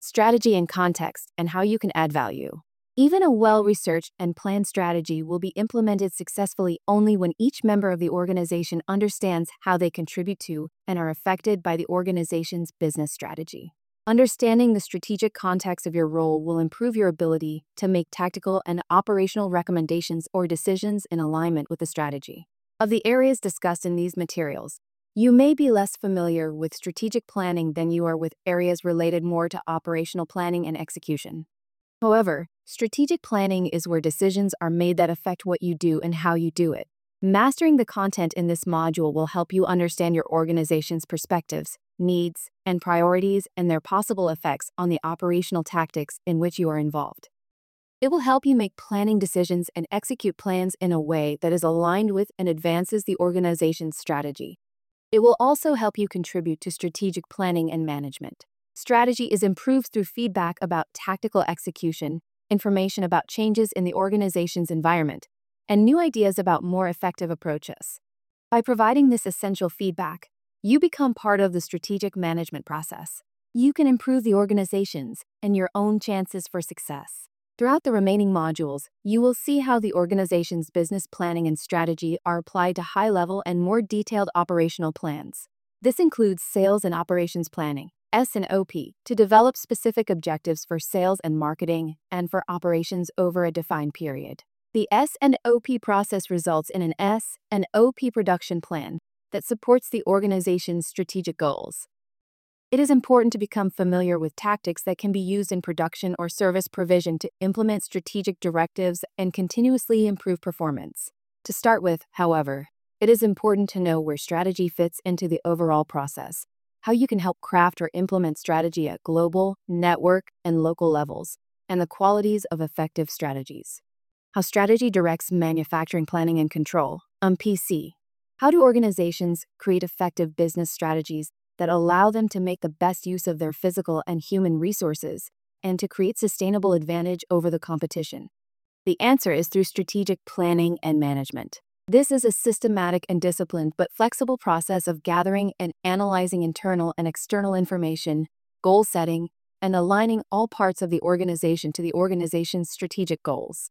strategy and context, and how you can add value. Even a well-researched and planned strategy will be implemented successfully only when each member of the organization understands how they contribute to and are affected by the organization's business strategy. Understanding the strategic context of your role will improve your ability to make tactical and operational recommendations or decisions in alignment with the strategy. Of the areas discussed in these materials, you may be less familiar with strategic planning than you are with areas related more to operational planning and execution. However, strategic planning is where decisions are made that affect what you do and how you do it. Mastering the content in this module will help you understand your organization's perspectives, needs, and priorities and their possible effects on the operational tactics in which you are involved. It will help you make planning decisions and execute plans in a way that is aligned with and advances the organization's strategy. It will also help you contribute to strategic planning and management. Strategy is improved through feedback about tactical execution, information about changes in the organization's environment, and new ideas about more effective approaches. By providing this essential feedback, you become part of the strategic management process. You can improve the organization's and your own chances for success. Throughout the remaining modules, you will see how the organization's business planning and strategy are applied to high-level and more detailed operational plans. This includes sales and operations planning, S&OP, to develop specific objectives for sales and marketing and for operations over a defined period. The S&OP process results in an S&OP production plan that supports the organization's strategic goals. It is important to become familiar with tactics that can be used in production or service provision to implement strategic directives and continuously improve performance. To start with, however, it is important to know where strategy fits into the overall process, how you can help craft or implement strategy at global, network, and local levels, and the qualities of effective strategies. How strategy directs manufacturing planning and control, MPC. How do organizations create effective business strategies that allow them to make the best use of their physical and human resources and to create sustainable advantage over the competition? The answer is through strategic planning and management. This is a systematic and disciplined but flexible process of gathering and analyzing internal and external information, goal setting, and aligning all parts of the organization to the organization's strategic goals.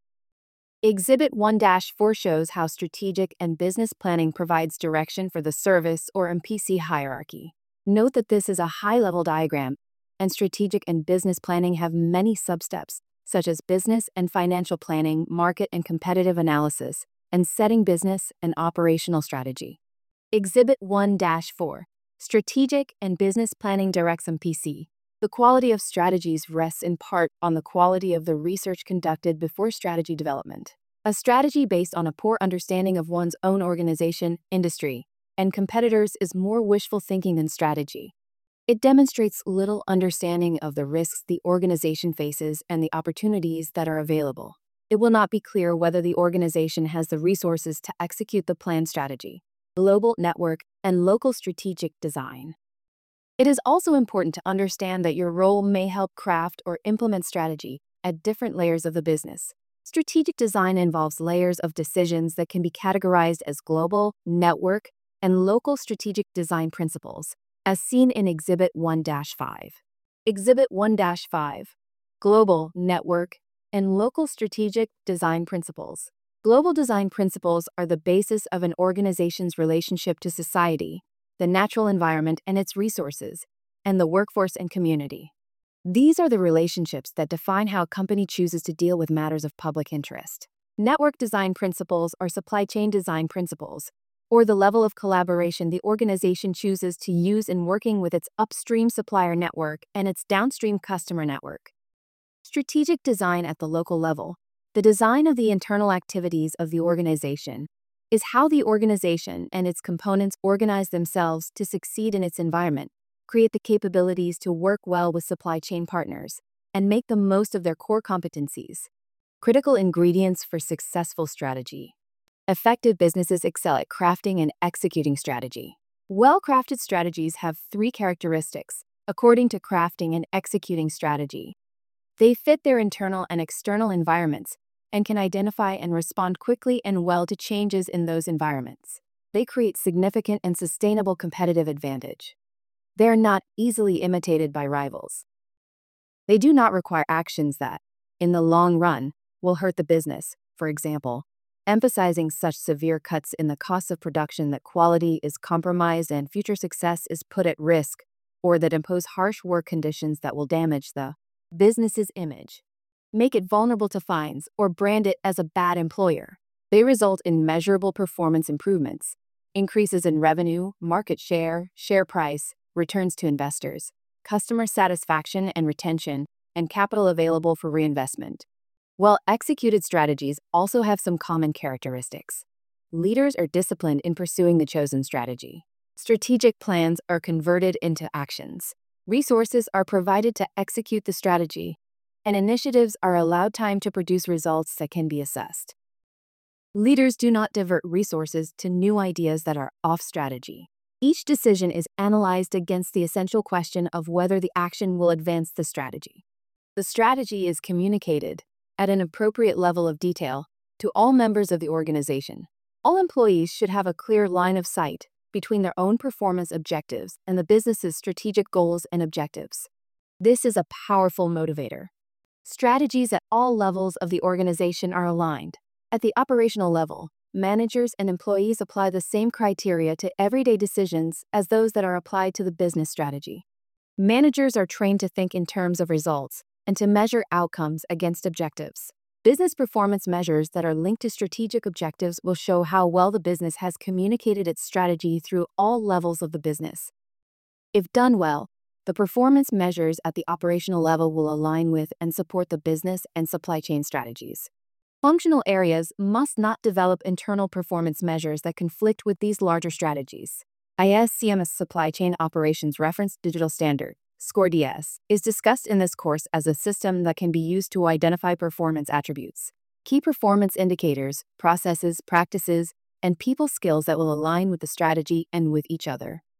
Exhibit 1-4 shows how strategic and business planning provides direction for the service or MPC hierarchy. Note that this is a high-level diagram, and strategic and business planning have many substeps, such as business and financial planning, market and competitive analysis, and setting business and operational strategy. Exhibit 1-4, Strategic and Business Planning Directs MPC. The quality of strategies rests in part on the quality of the research conducted before strategy development. A strategy based on a poor understanding of one's own organization, industry, and competitors is more wishful thinking than strategy. It demonstrates little understanding of the risks the organization faces and the opportunities that are available. It will not be clear whether the organization has the resources to execute the planned strategy, global network, and local strategic design. It is also important to understand that your role may help craft or implement strategy at different layers of the business. Strategic design involves layers of decisions that can be categorized as global, network, and local strategic design principles, as seen in Exhibit 1-5. Exhibit 1-5, Global, Network, and Local Strategic Design Principles. Global design principles are the basis of an organization's relationship to society, the natural environment and its resources, and the workforce and community. These are the relationships that define how a company chooses to deal with matters of public interest. Network design principles are supply chain design principles, or the level of collaboration the organization chooses to use in working with its upstream supplier network and its downstream customer network. Strategic design at the local level, the design of the internal activities of the organization, is how the organization and its components organize themselves to succeed in its environment, create the capabilities to work well with supply chain partners, and make the most of their core competencies. Critical ingredients for successful strategy. Effective businesses excel at crafting and executing strategy. Well-crafted strategies have 3 characteristics, according to crafting and executing strategy. They fit their internal and external environments and can identify and respond quickly and well to changes in those environments. They create significant and sustainable competitive advantage. They are not easily imitated by rivals. They do not require actions that, in the long run, will hurt the business, for example, emphasizing such severe cuts in the cost of production that quality is compromised and future success is put at risk, or that impose harsh work conditions that will damage the business's image, make it vulnerable to fines, or brand it as a bad employer. They result in measurable performance improvements, increases in revenue, market share, share price, returns to investors, customer satisfaction and retention, and capital available for reinvestment. Well-executed strategies also have some common characteristics. Leaders are disciplined in pursuing the chosen strategy. Strategic plans are converted into actions. Resources are provided to execute the strategy, and initiatives are allowed time to produce results that can be assessed. Leaders do not divert resources to new ideas that are off strategy. Each decision is analyzed against the essential question of whether the action will advance the strategy. The strategy is communicated at an appropriate level of detail to all members of the organization. All employees should have a clear line of sight between their own performance objectives and the business's strategic goals and objectives. This is a powerful motivator. Strategies at all levels of the organization are aligned. At the operational level, managers and employees apply the same criteria to everyday decisions as those that are applied to the business strategy. Managers are trained to think in terms of results and to measure outcomes against objectives. Business performance measures that are linked to strategic objectives will show how well the business has communicated its strategy through all levels of the business. If done well, the performance measures at the operational level will align with and support the business and supply chain strategies. Functional areas must not develop internal performance measures that conflict with these larger strategies. ISCM's Supply Chain Operations Reference Digital Standard, SCORE-DS, is discussed in this course as a system that can be used to identify performance attributes, key performance indicators, processes, practices, and people skills that will align with the strategy and with each other.